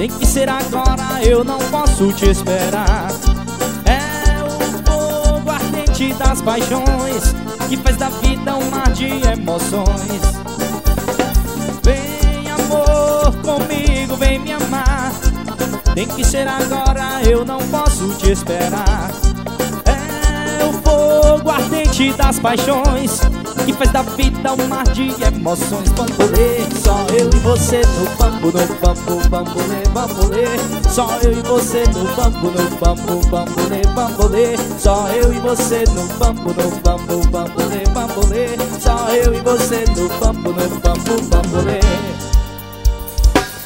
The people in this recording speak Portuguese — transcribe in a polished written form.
Tem que ser agora, eu não posso te esperar. É o fogo ardente das paixões que faz da vida um mar de emoções. Vem amor comigo, vem me amar. Tem que ser agora, eu não posso te esperar. É o fogo ardente das paixões que faz da vida um mar de emoções. Bambolê, só eu e você no bambu, no bambu, bambolê, bambolê. Só eu e você no bambu, no bambu, bambolê, bambolê. Só eu e você no bambu, no bambu, bambolê, bambolê. Só eu e você no bambu, no bambu, bambolê.